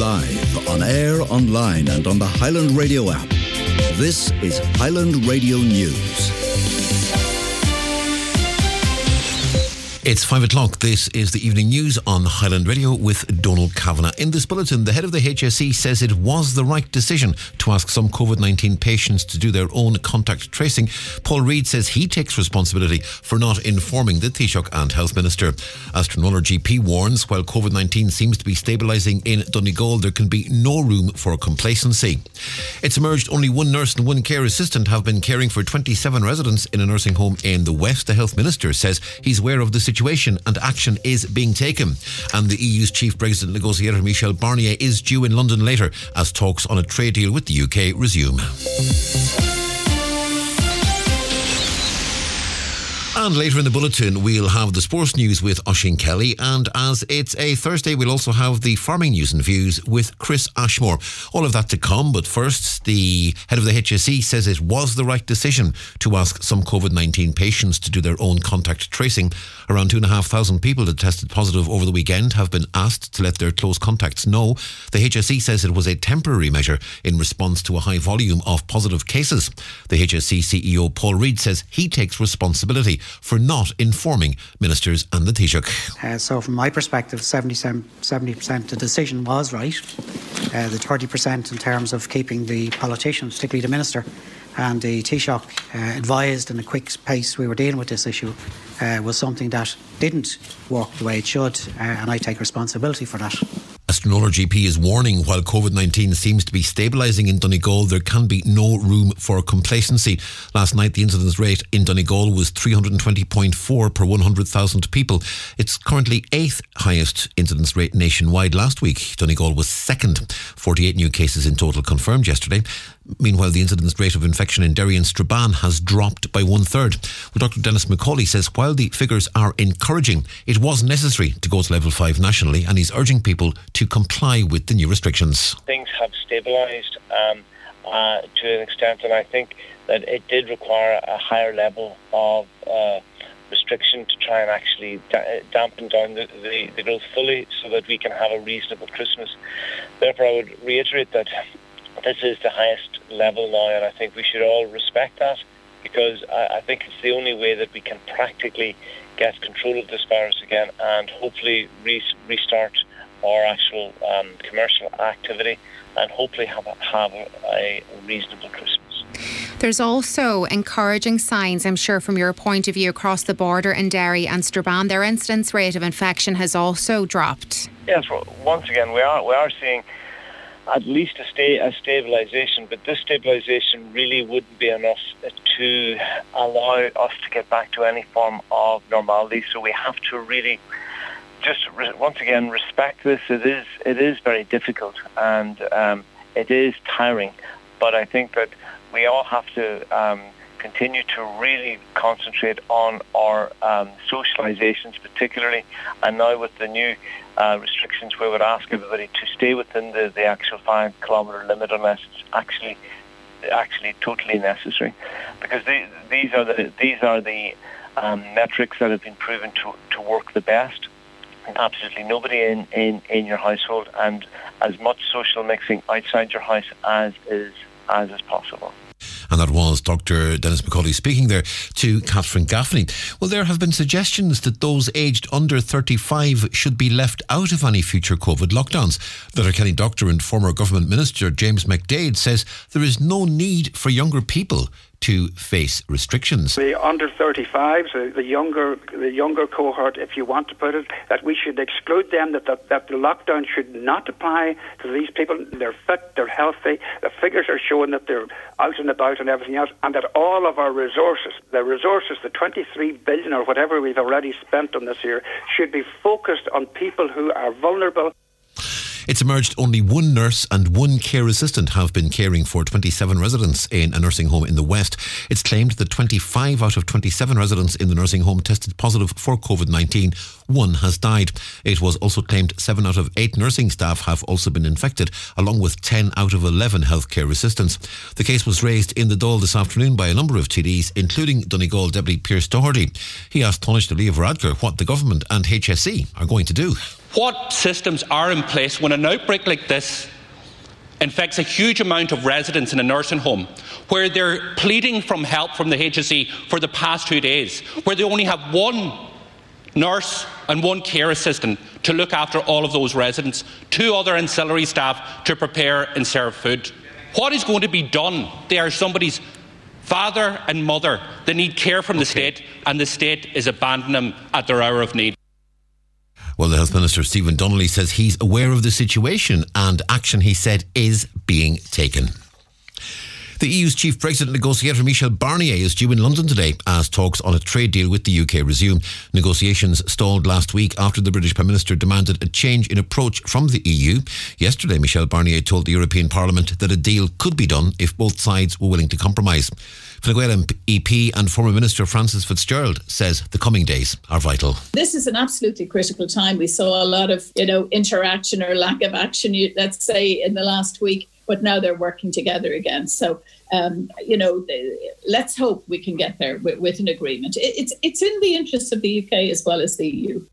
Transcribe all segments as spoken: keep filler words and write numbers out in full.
Live, on air, online and on the Highland Radio app. This is Highland Radio News. It's five o'clock. This is the evening news on Highland Radio with Donald Kavanagh. In this bulletin, the head of the H S E says it was the right decision to ask some COVID nineteen patients to do their own contact tracing. Paul Reid says he takes responsibility for not informing the Taoiseach and Health Minister. Astronauter G P warns while COVID nineteen seems to be stabilising in Donegal, there can be no room for complacency. It's emerged only one nurse and one care assistant have been caring for twenty-seven residents in a nursing home in the West. The Health Minister says he's aware of the situation situation and action is being taken. And the E U's chief Brexit negotiator Michel Barnier is due in London later as talks on a trade deal with the U K resume. And later in the bulletin, we'll have the sports news with Oisin Kelly. And as it's a Thursday, we'll also have the farming news and views with Chris Ashmore. All of that to come. But first, the head of the H S E says it was the right decision to ask some COVID nineteen patients to do their own contact tracing. Around two and a half thousand people that tested positive over the weekend have been asked to let their close contacts know. The H S E says it was a temporary measure in response to a high volume of positive cases. The H S E C E O Paul Reid says he takes responsibility for not informing ministers and the Taoiseach. Uh, so from my perspective, seventy percent the decision was right. Uh, the thirty percent in terms of keeping the politicians, particularly the Minister and the Taoiseach, uh, advised in a quick pace we were dealing with this issue uh, was something that didn't work the way it should, uh, and I take responsibility for that. Astronauter G P is warning while COVID nineteen seems to be stabilising in Donegal, there can be no room for complacency. Last night, the incidence rate in Donegal was three hundred twenty point four per one hundred thousand people. It's currently eighth highest incidence rate nationwide. Last week, Donegal was second. forty-eight new cases in total confirmed yesterday. Meanwhile, the incidence rate of infection in Derry and Strabane has dropped by one third. Well, Doctor Dennis McCauley says while the figures are encouraging, it was necessary to go to level five nationally, and he's urging people to comply with the new restrictions. Things have stabilised um, uh, to an extent, and I think that it did require a higher level of uh, restriction to try and actually da- dampen down the, the, the growth fully so that we can have a reasonable Christmas. Therefore, I would reiterate that this is the highest level now, and I think we should all respect that, because I, I think it's the only way that we can practically get control of this virus again and hopefully re- restart our actual um, commercial activity and hopefully have a, have a, a reasonable Christmas. There's also encouraging signs, I'm sure, from your point of view across the border in Derry and Strabane. Their incidence rate of infection has also dropped. Yes, well, once again, we are we are seeing at least a, sta- a stabilisation, but this stabilisation really wouldn't be enough to allow us to get back to any form of normality. So we have to really just re- once again respect this. It is it is very difficult and um, it is tiring, but I think that we all have to um, continue to really concentrate on our um, socialisations particularly, and now with the new uh, restrictions we would ask everybody to stay within the, the actual five kilometre limit unless it's actually actually totally necessary, because they, these are the these are the um, metrics that have been proven to, to work the best. Absolutely nobody in, in, in your household, and as much social mixing outside your house as is as is possible. And that was Doctor Dennis McCauley speaking there to Catherine Gaffney. Well, there have been suggestions that those aged under thirty-five should be left out of any future COVID lockdowns. Letterkenny doctor and former government minister James McDade says there is no need for younger people to face restrictions. The under thirty-fives, the, the younger the younger cohort, if you want to put it, that we should exclude them, that, that, that the lockdown should not apply to these people. They're fit, they're healthy, the figures are showing that they're out and about and everything else, and that all of our resources, the resources, the twenty-three billion or whatever we've already spent on this year, should be focused on people who are vulnerable. It's emerged only one nurse and one care assistant have been caring for twenty-seven residents in a nursing home in the West. It's claimed that twenty-five out of twenty-seven residents in the nursing home tested positive for COVID nineteen. One has died. It was also claimed seven out of eight nursing staff have also been infected, along with ten out of eleven healthcare assistants. The case was raised in the Dáil this afternoon by a number of T Ds, including Donegal Deputy Pearse Doherty. He asked Taoiseach Leo Varadkar what the government and H S E are going to do. What systems are in place when an outbreak like this infects a huge amount of residents in a nursing home, where they're pleading for help from the H S E for the past two days, where they only have one nurse and one care assistant to look after all of those residents, two other ancillary staff to prepare and serve food? What is going to be done? They are somebody's father and mother. They need care from the okay. state, and the state is abandoning them at their hour of need. Well, the Health Minister, Stephen Donnelly, says he's aware of the situation and action, he said, is being taken. The E U's chief Brexit negotiator Michel Barnier is due in London today as talks on a trade deal with the U K resume. Negotiations stalled last week after the British Prime Minister demanded a change in approach from the E U. Yesterday, Michel Barnier told the European Parliament that a deal could be done if both sides were willing to compromise. Fine Gael E P and former Minister Frances Fitzgerald says the coming days are vital. This is an absolutely critical time. We saw a lot of, you know, interaction or lack of action, let's say, in the last week. But now they're working together again. So, um, you know, let's hope we can get there with, with an agreement. It, it's it's in the interests of the U K as well as the E U.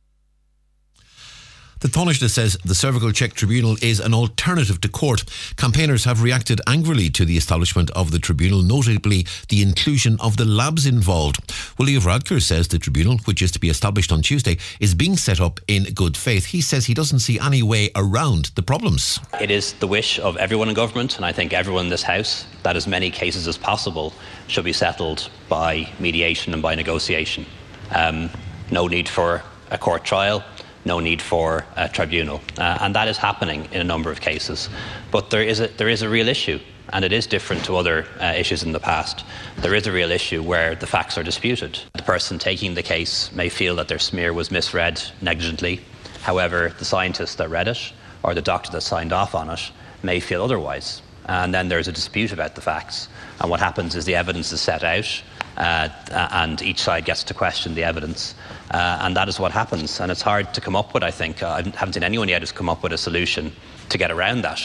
The Taoiseach says the cervical check tribunal is an alternative to court. Campaigners have reacted angrily to the establishment of the tribunal, notably the inclusion of the labs involved. Willie Varadkar says the tribunal, which is to be established on Tuesday, is being set up in good faith. He says he doesn't see any way around the problems. It is the wish of everyone in government, and I think everyone in this House, that as many cases as possible should be settled by mediation and by negotiation. Um, no need for a court trial. No need for a tribunal. Uh, and that is happening in a number of cases. But there is a, there is a real issue, and it is different to other uh, issues in the past. There is a real issue where the facts are disputed. The person taking the case may feel that their smear was misread negligently. However, the scientist that read it, or the doctor that signed off on it, may feel otherwise. And then there's a dispute about the facts. And what happens is the evidence is set out, Uh, and each side gets to question the evidence. Uh, and that is what happens. And it's hard to come up with, I think. Uh, I haven't seen anyone yet who's come up with a solution to get around that.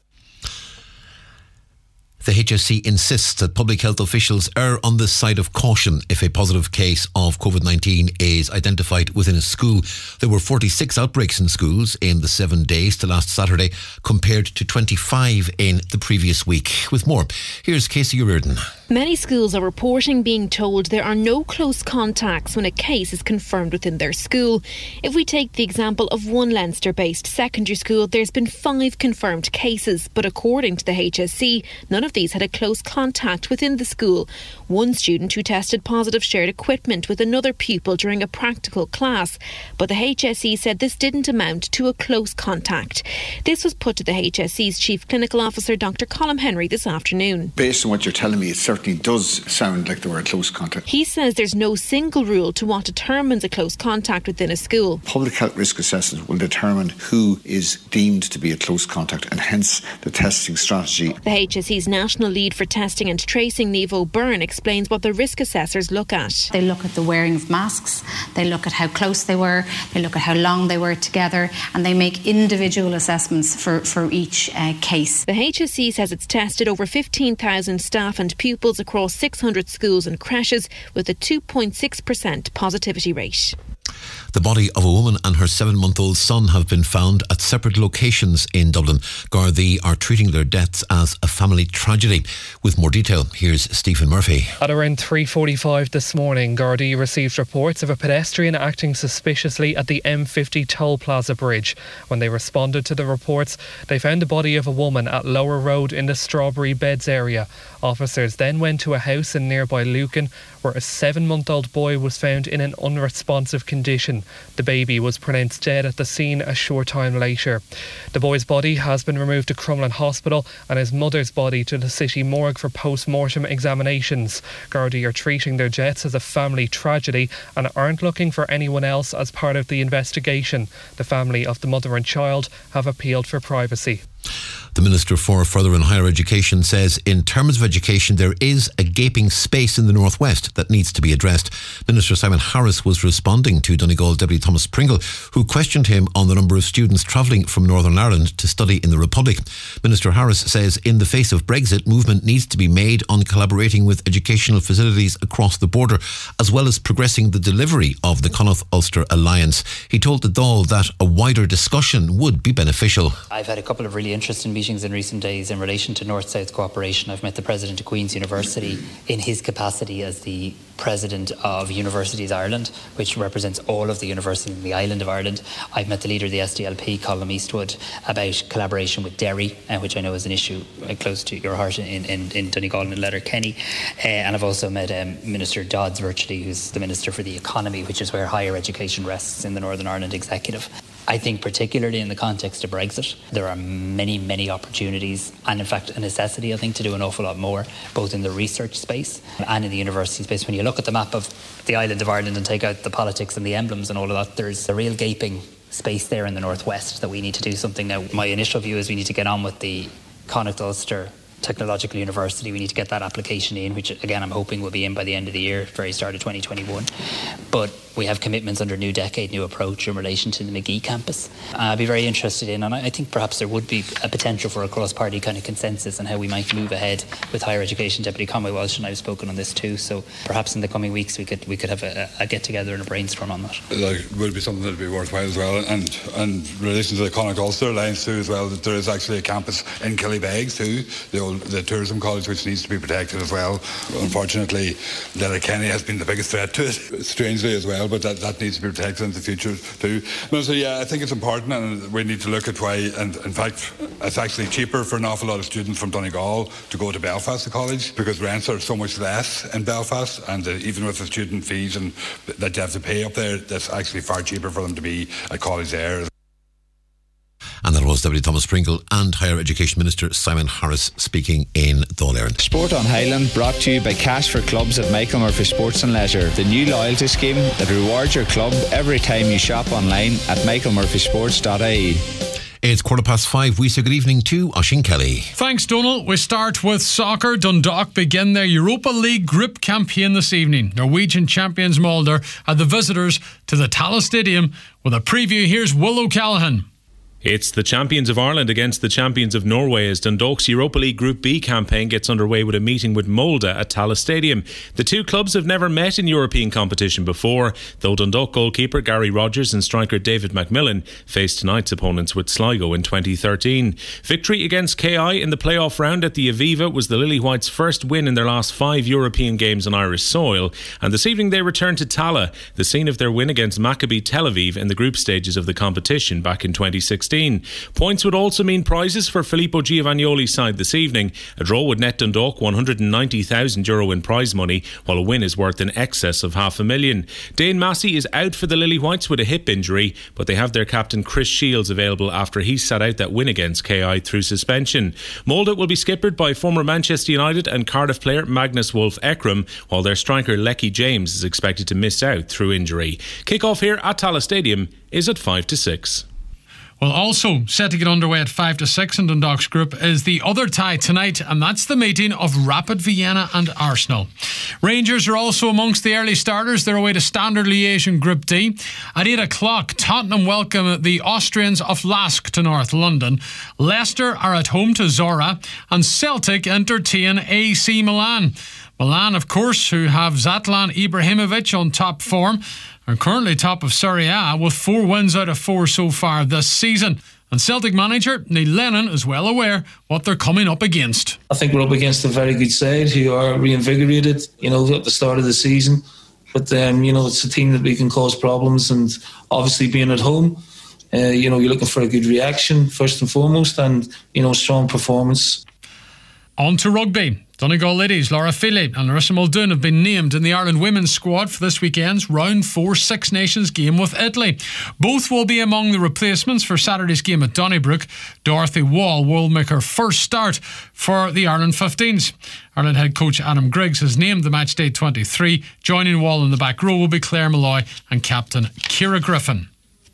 The H S C insists that public health officials err on the side of caution if a positive case of COVID nineteen is identified within a school. There were forty-six outbreaks in schools in the seven days to last Saturday, compared to twenty-five in the previous week. With more, here's Casey O'Riordan. Many schools are reporting being told there are no close contacts when a case is confirmed within their school. If we take the example of one Leinster-based secondary school, there's been five confirmed cases, but according to the H S C, none of these had a close contact within the school. One student who tested positive shared equipment with another pupil during a practical class, but the H S C said this didn't amount to a close contact. This was put to the H S C's Chief Clinical Officer, Doctor Colm Henry, this afternoon. Based on what you're telling me, it certainly does sound like there were close contact. He says there's no single rule to what determines a close contact within a school. Public health risk assessment will determine who is deemed to be a close contact, and hence the testing strategy. The H S C's National Lead for Testing and Tracing, Niamh O'Byrne, explains what the risk assessors look at. They look at the wearing of masks, they look at how close they were, they look at how long they were together, and they make individual assessments for, for each uh, case. The H S C says it's tested over fifteen thousand staff and pupils across six hundred schools and creches with a two point six percent positivity rate. The body of a woman and her seven-month-old son have been found at separate locations in Dublin. Gardaí are treating their deaths as a family tragedy. With more detail, here's Stephen Murphy. At around three forty-five this morning, Gardaí received reports of a pedestrian acting suspiciously at the M fifty Toll Plaza Bridge. When they responded to the reports, they found the body of a woman at Lower Road in the Strawberry Beds area. Officers then went to a house in nearby Lucan, where a seven-month-old boy was found in an unresponsive condition. The baby was pronounced dead at the scene a short time later. The boy's body has been removed to Crumlin Hospital and his mother's body to the city morgue for post-mortem examinations. Gardaí are treating their deaths as a family tragedy and aren't looking for anyone else as part of the investigation. The family of the mother and child have appealed for privacy. The Minister for Further and Higher Education says in terms of education there is a gaping space in the North West that needs to be addressed. Minister Simon Harris was responding to Donegal Deputy Thomas Pringle, who questioned him on the number of students travelling from Northern Ireland to study in the Republic. Minister Harris says in the face of Brexit, movement needs to be made on collaborating with educational facilities across the border, as well as progressing the delivery of the Connaught Ulster Alliance. He told the Dáil that a wider discussion would be beneficial. I've had a couple of really interesting meetings in recent days in relation to North-South cooperation. I've met the President of Queen's University in his capacity as the President of Universities Ireland, which represents all of the universities in the island of Ireland. I've met the leader of the S D L P, Colm Eastwood, about collaboration with Derry, uh, which I know is an issue uh, close to your heart in, in, in Donegal and Letterkenny. Uh, and I've also met um, Minister Dodds virtually, who's the Minister for the Economy, which is where higher education rests in the Northern Ireland Executive. I think particularly in the context of Brexit, there are many, many opportunities and in fact a necessity, I think, to do an awful lot more, both in the research space and in the university space. When you look at the map of the island of Ireland and take out the politics and the emblems and all of that, there's a real gaping space there in the northwest that we need to do something now. My initial view is we need to get on with the Connaught Ulster Technological University. We need to get that application in, which again I'm hoping will be in by the end of the year, very start of twenty twenty-one. But we have commitments under New Decade, New Approach in relation to the Magee campus. Uh, I'd be very interested in, and I think perhaps there would be a potential for a cross-party kind of consensus on how we might move ahead with higher education. Deputy Conway Walsh and I have spoken on this too, so perhaps in the coming weeks we could we could have a, a get-together and a brainstorm on that. Like, it would be something that would be worthwhile as well, and, and in relation to the Connaught Ulster Alliance too as well, that there is actually a campus in Killybegs too, the old the tourism college, which needs to be protected as well. Unfortunately, Letterkenny has been the biggest threat to it, strangely as well, but that, that needs to be protected in the future too. No, so yeah, I think it's important, and we need to look at why, and in fact it's actually cheaper for an awful lot of students from Donegal to go to Belfast to college, because rents are so much less in Belfast, and uh, even with the student fees and that you have to pay up there, that's actually far cheaper for them to be at college there. And that was Deputy Thomas Pringle and Higher Education Minister Simon Harris speaking in Dáil Éireann. Sport on Highland brought to you by Cash for Clubs at Michael Murphy Sports and Leisure, the new loyalty scheme that rewards your club every time you shop online at michael murphy sports dot I E. It's quarter past five. We say good evening to Oisín Kelly. Thanks, Donal. We start with soccer. Dundalk begin their Europa League group campaign this evening. Norwegian champions Molde are the visitors to the Tallaght Stadium. With a preview, here's Will O'Callaghan. It's the champions of Ireland against the champions of Norway as Dundalk's Europa League Group B campaign gets underway with a meeting with Molde at Tallaght Stadium. The two clubs have never met in European competition before, though Dundalk goalkeeper Gary Rogers and striker David McMillan faced tonight's opponents with Sligo in twenty thirteen. Victory against K I in the playoff round at the Aviva was the Lily Whites' first win in their last five European games on Irish soil, and this evening they return to Tallaght, the scene of their win against Maccabi Tel Aviv in the group stages of the competition back in twenty sixteen. Points would also mean prizes for Filippo Giovagnoli's side this evening. A draw would net Dundalk one hundred ninety thousand euro in prize money, while a win is worth in excess of half a million. Dane Massey is out for the Lily Whites with a hip injury, but they have their captain Chris Shields available after he sat out that win against K I through suspension. Molde will be skippered by former Manchester United and Cardiff player Magnus Wolf Ekram, while their striker Lecky James is expected to miss out through injury. Kick-off here at Tallaght Stadium is at five to six. Well, also set to get underway at five to six in Dundalk's group is the other tie tonight, and that's the meeting of Rapid Vienna and Arsenal. Rangers are also amongst the early starters. They're away to Standard Liège in Group D. At eight o'clock, Tottenham welcome the Austrians of Lask to North London. Leicester are at home to Zora, and Celtic entertain A C Milan. Milan, of course, who have Zlatan Ibrahimovic on top form, are currently top of Serie A with four wins out of four so far this season. And Celtic manager Neil Lennon is well aware what they're coming up against. I think we're up against a very good side who are reinvigorated, you know, at the start of the season. But, um, you know, it's a team that we can cause problems, and obviously being at home, uh, you know, you're looking for a good reaction first and foremost, and, you know, strong performance. On to rugby. Donegal ladies Laura Feely and Larissa Muldoon have been named in the Ireland women's squad for this weekend's round four Six Nations game with Italy. Both will be among the replacements for Saturday's game at Donnybrook. Dorothy Wall will make her first start for the Ireland fifteens. Ireland head coach Adam Griggs has named the matchday twenty-three. Joining Wall in the back row will be Claire Malloy and captain Ciara Griffin.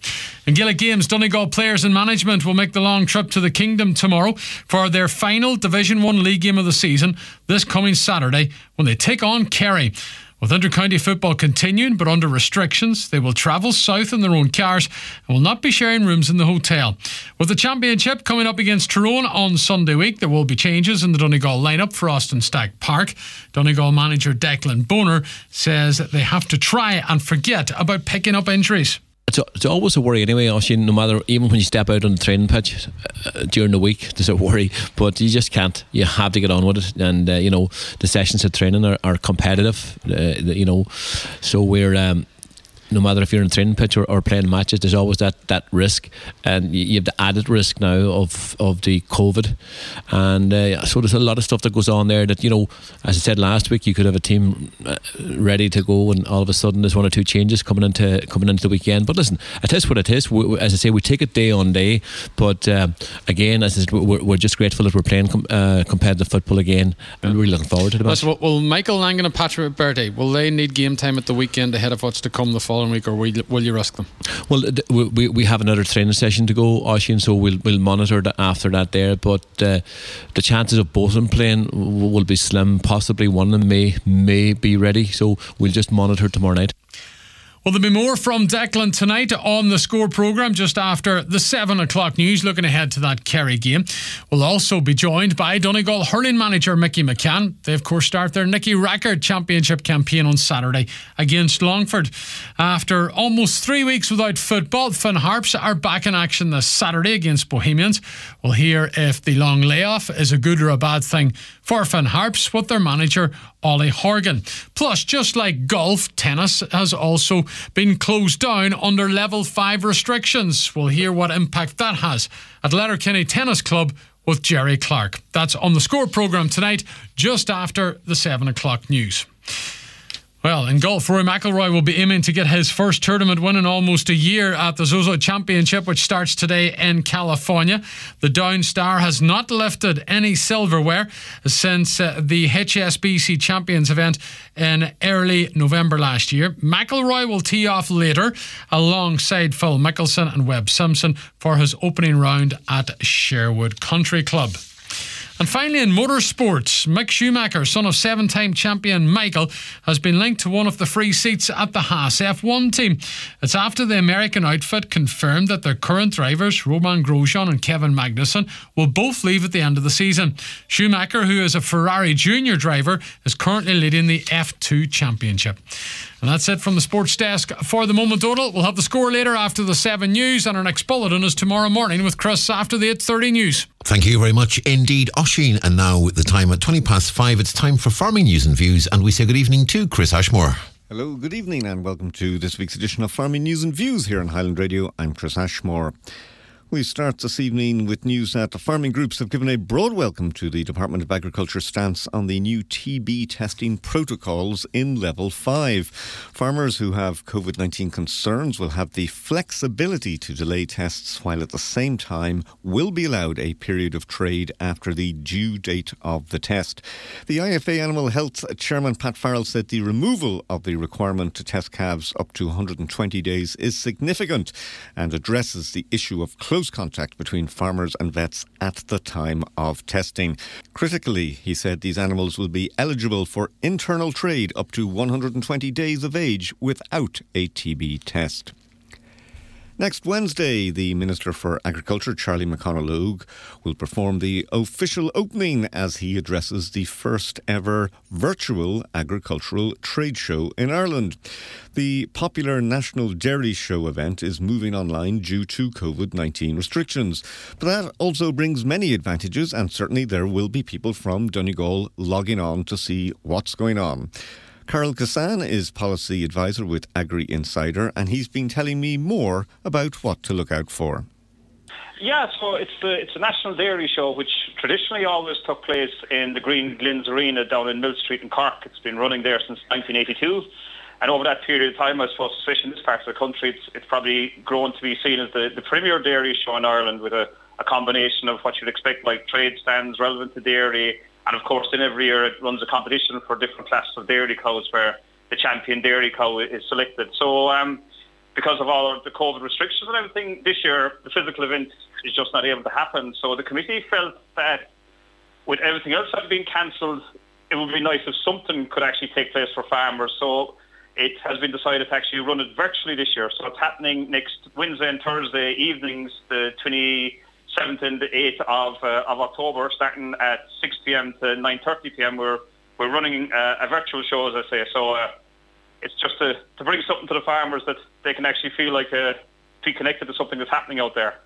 In Gaelic Games, Donegal players and management will make the long trip to the Kingdom tomorrow for their final Division one league game of the season this coming Saturday when they take on Kerry. With inter-county football continuing but under restrictions, they will travel south in their own cars and will not be sharing rooms in the hotel. With the championship coming up against Tyrone on Sunday week, there will be changes in the Donegal lineup for Austin Stack Park. Donegal manager Declan Boner says that they have to try and forget about picking up injuries. It's, it's always a worry anyway, Oisin, no matter, even when you step out on the training pitch uh, during the week, there's a worry, but you just can't. You have to get on with it, and uh, you know, the sessions of training are, are competitive, uh, you know, so we're um, no matter if you're in the training pitch or, or playing matches, there's always that, that risk, and you, you have the added risk now of, of the COVID, and uh, so there's a lot of stuff that goes on there that, you know, as I said last week, you could have a team uh, ready to go, and all of a sudden there's one or two changes coming into coming into the weekend. But listen, it is what it is. We, as I say, we take it day on day, but uh, again, as I said, we're, we're just grateful that we're playing com- uh, competitive football again, and we're really looking forward to the match. Well, will Michael Langan and Patrick Bertie, will they need game time at the weekend ahead of what's to come the following week, or will you, will you risk them? Well, we we have another training session to go, Oisin, so we'll we'll monitor that after that there. But uh, the chances of both of them playing will be slim. Possibly one of them may may be ready, so we'll just monitor tomorrow night. Well, there'll be more from Declan tonight on the Score programme just after the seven o'clock news, looking ahead to that Kerry game. We'll also be joined by Donegal hurling manager Mickey McCann. They, of course, start their Nicky Rackard Championship campaign on Saturday against Longford. After almost three weeks without football, Finn Harps are back in action this Saturday against Bohemians. We'll hear if the long layoff is a good or a bad thing for Finn Harps with their manager Ollie Horgan. Plus, just like golf, tennis has also been closed down under level five restrictions. We'll hear what impact that has at Letterkenny Tennis Club with Jerry Clark. That's on the Score programme tonight, just after the seven o'clock news. Well, in golf, Rory McIlroy will be aiming to get his first tournament win in almost a year at the Zozo Championship, which starts today in California. The Down Star has not lifted any silverware since uh, the H S B C Champions event in early November last year. McIlroy will tee off later alongside Phil Mickelson and Webb Simpson for his opening round at Sherwood Country Club. And finally, in motorsports, Mick Schumacher, son of seven-time champion Michael, has been linked to one of the free seats at the Haas F one team. It's after the American outfit confirmed that their current drivers, Romain Grosjean and Kevin Magnussen, will both leave at the end of the season. Schumacher, who is a Ferrari junior driver, is currently leading the F two championship. And that's it from the sports desk for the moment, Donal. We'll have the score later after the seven news, and our next bulletin is tomorrow morning with Chris after the eight thirty news. Thank you very much indeed, Oisin. And now, the time at twenty past five, it's time for Farming News and Views, and we say good evening to Chris Ashmore. Hello, good evening, and welcome to this week's edition of Farming News and Views here on Highland Radio. I'm Chris Ashmore. We start this evening with news that the farming groups have given a broad welcome to the Department of Agriculture stance on the new T B testing protocols in Level five. Farmers who have COVID nineteen concerns will have the flexibility to delay tests, while at the same time will be allowed a period of trade after the due date of the test. The I F A Animal Health Chairman Pat Farrell said the removal of the requirement to test calves up to one hundred twenty days is significant and addresses the issue of close contact between farmers and vets at the time of testing. Critically, he said these animals will be eligible for internal trade up to one hundred twenty days of age without a T B test. Next Wednesday, the Minister for Agriculture, Charlie McConnell-Logue, will perform the official opening as he addresses the first ever virtual agricultural trade show in Ireland. The popular National Dairy Show event is moving online due to COVID nineteen restrictions. But that also brings many advantages, and certainly there will be people from Donegal logging on to see what's going on. Carl Kassan is policy advisor with Agri Insider, and he's been telling me more about what to look out for. Yeah, so it's the it's a National Dairy Show, which traditionally always took place in the Green Glynns Arena down in Mill Street in Cork. It's been running there since nineteen eighty-two. And over that period of time, I suppose, especially in this part of the country, it's, it's probably grown to be seen as the, the premier dairy show in Ireland, with a, a combination of what you'd expect, like trade stands relevant to dairy. And of course, then every year it runs a competition for different classes of dairy cows where the champion dairy cow is selected. So um, because of all of the COVID restrictions and everything, this year the physical event is just not able to happen. So the committee felt that with everything else that had been cancelled, it would be nice if something could actually take place for farmers. So it has been decided to actually run it virtually this year. So it's happening next Wednesday and Thursday evenings, the twenty-seventh and the eighth of, uh, of October, starting at six p.m. to nine thirty p.m. We're, we're running uh, a virtual show, as I say. So uh, it's just to, to bring something to the farmers that they can actually feel like uh, be connected to something that's happening out there.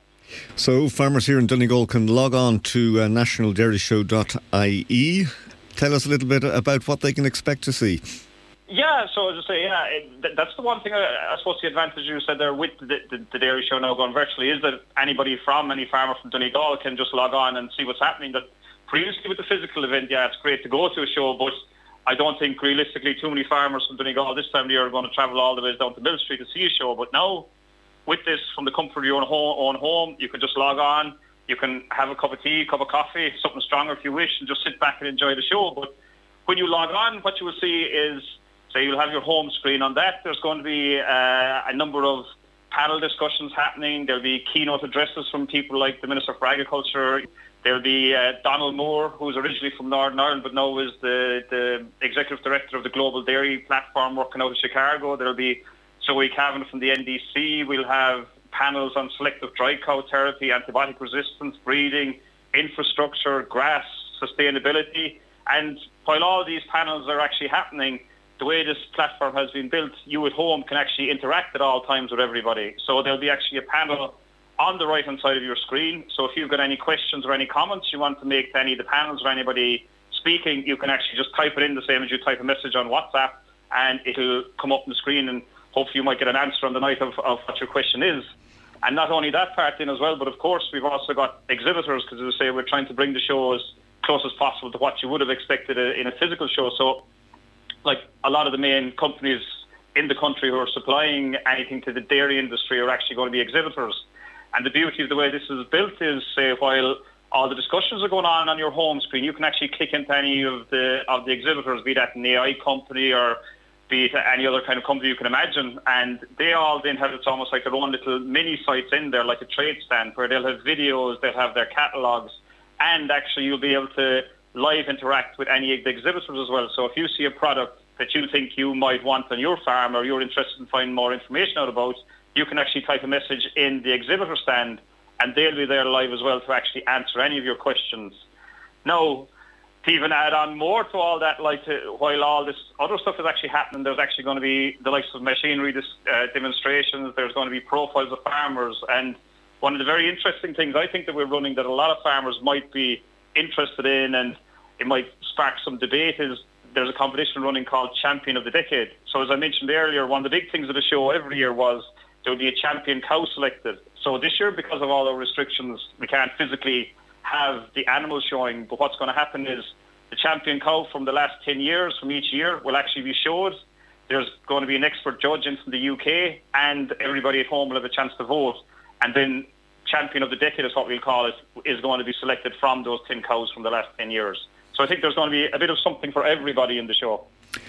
So farmers here in Donegal can log on to uh, national dairy show dot I E. Tell us a little bit about what they can expect to see. Yeah, so as I say, yeah, it, that's the one thing, I, I suppose the advantage you said there with the, the, the dairy show now going virtually is that anybody from, any farmer from Donegal can just log on and see what's happening. That previously with the physical event, yeah, it's great to go to a show, but I don't think realistically too many farmers from Donegal this time of year are going to travel all the way down to Mill Street to see a show. But now, with this, from the comfort of your own home, own home, you can just log on, you can have a cup of tea, a cup of coffee, something stronger if you wish, and just sit back and enjoy the show. But when you log on, what you will see is, say you'll have your home screen on that. There's going to be uh, a number of panel discussions happening. There'll be keynote addresses from people like the Minister for Agriculture. There'll be uh, Donald Moore, who's originally from Northern Ireland, but now is the, the Executive Director of the Global Dairy Platform working out of Chicago. There'll be Zoe Cavan from the N D C. We'll have panels on selective dry cow therapy, antibiotic resistance, breeding, infrastructure, grass, sustainability. And while all these panels are actually happening, the way this platform has been built, you at home can actually interact at all times with everybody. So there'll be actually a panel on the right-hand side of your screen. So if you've got any questions or any comments you want to make to any of the panels or anybody speaking, you can actually just type it in the same as you type a message on WhatsApp, and it'll come up on the screen, and hopefully you might get an answer on the night of, of what your question is. And not only that part in as well, but of course we've also got exhibitors, because as I say, we're trying to bring the show as close as possible to what you would have expected in a physical show. So like a lot of the main companies in the country who are supplying anything to the dairy industry are actually going to be exhibitors. And the beauty of the way this is built is, say, while all the discussions are going on on your home screen, you can actually click into any of the of the exhibitors, be that an A I company or be it any other kind of company you can imagine, and they all then have, it's almost like their own little mini sites in there, like a trade stand, where they'll have videos, they'll have their catalogues, and actually you'll be able to live interact with any of the exhibitors as well. So if you see a product that you think you might want on your farm or you're interested in finding more information out about, you can actually type a message in the exhibitor stand and they'll be there live as well to actually answer any of your questions. Now, to even add on more to all that, like to, while all this other stuff is actually happening, there's actually going to be the likes of machinery uh, demonstrations, there's going to be profiles of farmers, and one of the very interesting things I think that we're running that a lot of farmers might be interested in, and it might spark some debate, is there's a competition running called Champion of the Decade. So as I mentioned earlier, one of the big things of the show every year was there would be a champion cow selected. So this year, because of all the restrictions, we can't physically have the animals showing, but what's going to happen is the champion cow from the last ten years, from each year, will actually be showed. There's going to be an expert judge in from the U K, and everybody at home will have a chance to vote. And then Champion of the Decade is what we'll call it, is going to be selected from those ten cows from the last ten years. So I think there's going to be a bit of something for everybody in the show.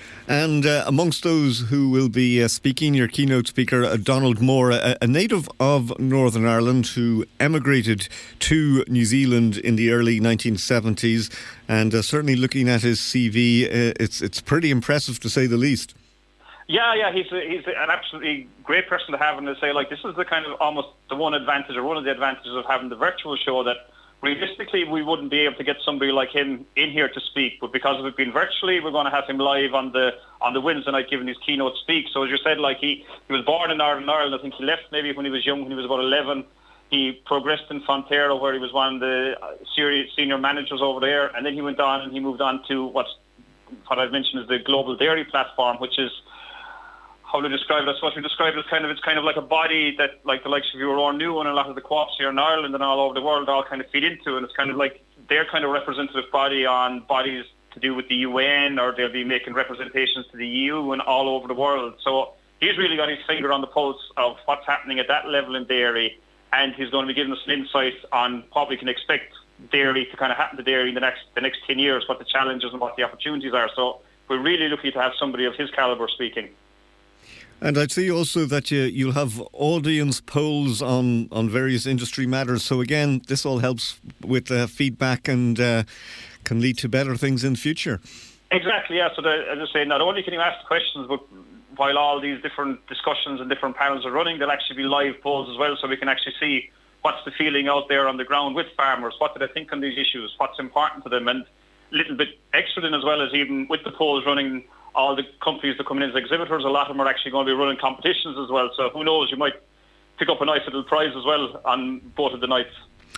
And uh, amongst those who will be uh, speaking, your keynote speaker, uh, Donald Moore, a, a native of Northern Ireland who emigrated to New Zealand in the early nineteen seventies, and uh, certainly looking at his C V, uh, it's it's pretty impressive to say the least. Yeah, yeah, he's a, he's an absolutely great person to have, and to say, like, this is the kind of almost the one advantage or one of the advantages of having the virtual show, that realistically we wouldn't be able to get somebody like him in here to speak, but because of it being virtually, we're going to have him live on the on the Wednesday night giving his keynote speak. So as you said, like he, he was born in Northern Ireland. I think he left maybe when he was young, when he was about eleven. He progressed in Fonterra, where he was one of the senior managers over there, and then he went on and he moved on to what's what I've mentioned is the Global Dairy Platform, which is, how to describe it? I suppose we describe it as kind of, it's kind of like a body that, like the likes of your own new one, and a lot of the co-ops here in Ireland and all over the world all kind of feed into, and it's kind of like their kind of representative body on bodies to do with the U N, or they'll be making representations to the E U and all over the world. So he's really got his finger on the pulse of what's happening at that level in dairy, and he's going to be giving us an insight on what we can expect dairy to kind of happen to dairy in the next the next ten years, what the challenges and what the opportunities are. So we're really lucky to have somebody of his calibre speaking. And I'd see also that you, you'll have audience polls on, on various industry matters. So again, this all helps with uh, feedback and uh, can lead to better things in the future. Exactly, yeah. So the, as I say, not only can you ask questions, but while all these different discussions and different panels are running, there'll actually be live polls as well, so we can actually see what's the feeling out there on the ground with farmers, what do they think on these issues, what's important to them, and a little bit extra then as well as even with the polls running, all the companies that come in as exhibitors, a lot of them are actually going to be running competitions as well. So who knows, you might pick up a nice little prize as well on both of the nights.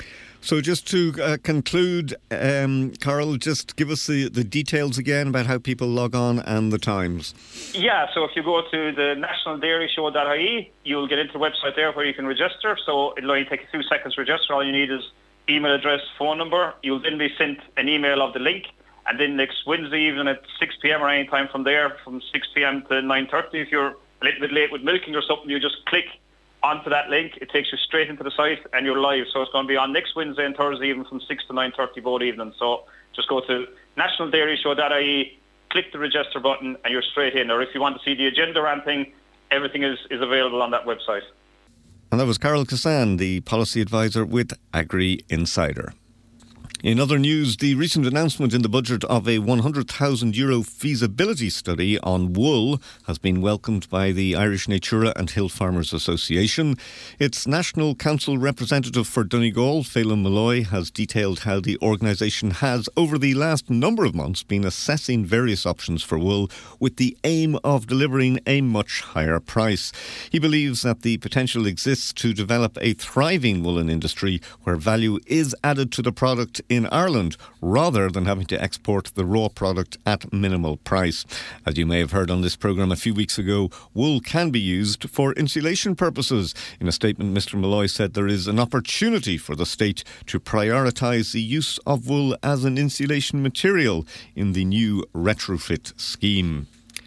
So just to uh, conclude, um, Carl, just give us the, the details again about how people log on and the times. Yeah, so if you go to the national dairy show dot I E, you'll get into the website there where you can register. So it'll only take a few seconds to register. All you need is email address, phone number. You'll then be sent an email of the link. And then next Wednesday evening at six p.m. or any time from there, from six p.m. to nine thirty, if you're a little bit late with milking or something, you just click onto that link. It takes you straight into the site and you're live. So it's going to be on next Wednesday and Thursday evening from six to nine thirty both evenings. So just go to national dairy show dot I E, click the register button and you're straight in. Or if you want to see the agenda or anything, everything is, is available on that website. And that was Carol Cassan, the policy advisor with Agri Insider. In other news, the recent announcement in the budget of a one hundred thousand euro feasibility study on wool has been welcomed by the Irish Natura and Hill Farmers Association. Its National Council representative for Donegal, Phelan Malloy, has detailed how the organisation has, over the last number of months, been assessing various options for wool with the aim of delivering a much higher price. He believes that the potential exists to develop a thriving woolen industry where value is added to the product in Ireland rather than having to export the raw product at minimal price. As you may have heard on this programme a few weeks ago, wool can be used for insulation purposes. In a statement, Mr Malloy said there is an opportunity for the state to prioritise the use of wool as an insulation material in the new retrofit scheme.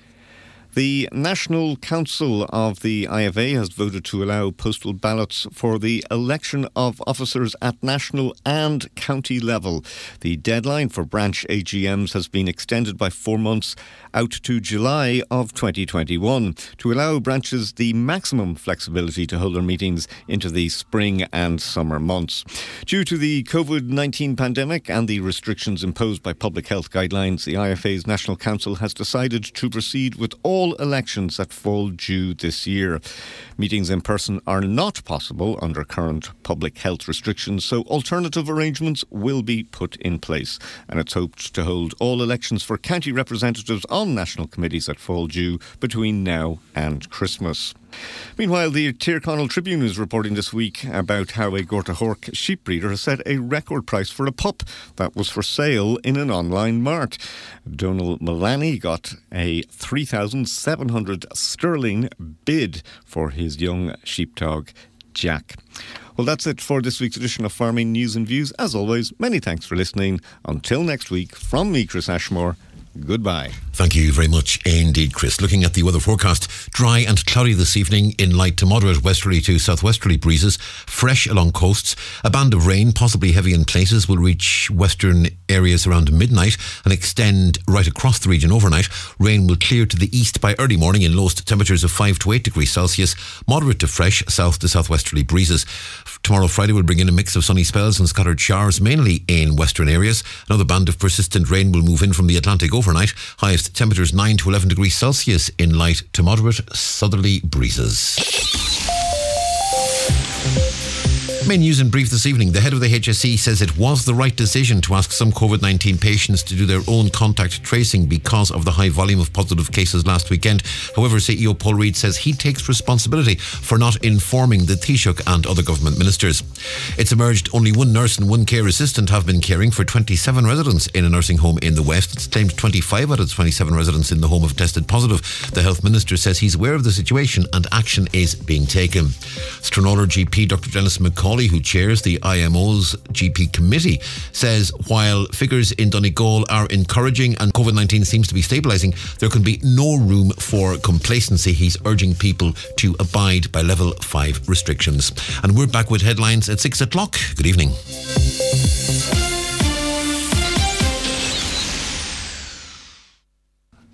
The National Council of the I F A has voted to allow postal ballots for the election of officers at national and county level. The deadline for branch A G Ms has been extended by four months out to July of twenty twenty-one to allow branches the maximum flexibility to hold their meetings into the spring and summer months. Due to the COVID nineteen pandemic and the restrictions imposed by public health guidelines, the I F A's National Council has decided to proceed with all elections that fall due this year. Meetings in person are not possible under current public health restrictions, so alternative arrangements will be put in place. And it's hoped to hold all elections for county representatives on national committees that fall due between now and Christmas. Meanwhile, the Tyrconnell Tribune is reporting this week about how a Gorta Hork sheep breeder has set a record price for a pup that was for sale in an online mart. Donal Mullaney got a three thousand seven hundred sterling bid for his young sheepdog, Jack. Well, that's it for this week's edition of Farming News and Views. As always, many thanks for listening. Until next week, from me, Chris Ashmore, goodbye. Thank you very much indeed, Chris. Looking at the weather forecast, dry and cloudy this evening in light to moderate westerly to southwesterly breezes, fresh along coasts. A band of rain, possibly heavy in places, will reach western areas around midnight and extend right across the region overnight. Rain will clear to the east by early morning in lowest temperatures of five to eight degrees Celsius, moderate to fresh south to southwesterly breezes. Tomorrow, Friday, will bring in a mix of sunny spells and scattered showers, mainly in western areas. Another band of persistent rain will move in from the Atlantic overnight. Highest temperatures nine to eleven degrees Celsius in light to moderate southerly breezes. Main news in brief this evening. The head of the H S E says it was the right decision to ask some COVID nineteen patients to do their own contact tracing because of the high volume of positive cases last weekend. However, C E O Paul Reid says he takes responsibility for not informing the Taoiseach and other government ministers. It's emerged only one nurse and one care assistant have been caring for twenty-seven residents in a nursing home in the West. It's claimed twenty-five out of twenty-seven residents in the home have tested positive. The health minister says he's aware of the situation and action is being taken. Stranorlar G P Doctor Dennis McCauley, who chairs the I M O's G P committee, says while figures in Donegal are encouraging and COVID nineteen seems to be stabilising, there can be no room for complacency. He's urging people to abide by level five restrictions. And we're back with headlines at six o'clock. Good evening.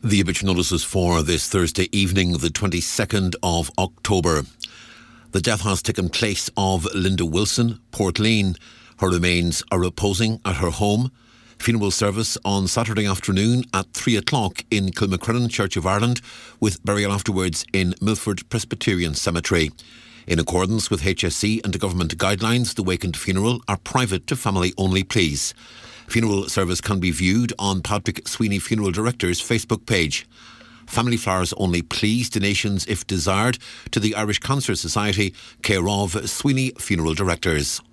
The obituary notices for this Thursday evening, the twenty-second of October. The death has taken place of Linda Wilson, Portleen. Her remains are reposing at her home. Funeral service on Saturday afternoon at three o'clock in Kilmacrennan Church of Ireland, with burial afterwards in Milford Presbyterian Cemetery. In accordance with H S E and the government guidelines, the wake and funeral are private to family only, please. Funeral service can be viewed on Patrick Sweeney Funeral Director's Facebook page. Family flowers only, please. Donations, if desired, to the Irish Cancer Society, care of Sweeney Funeral Directors.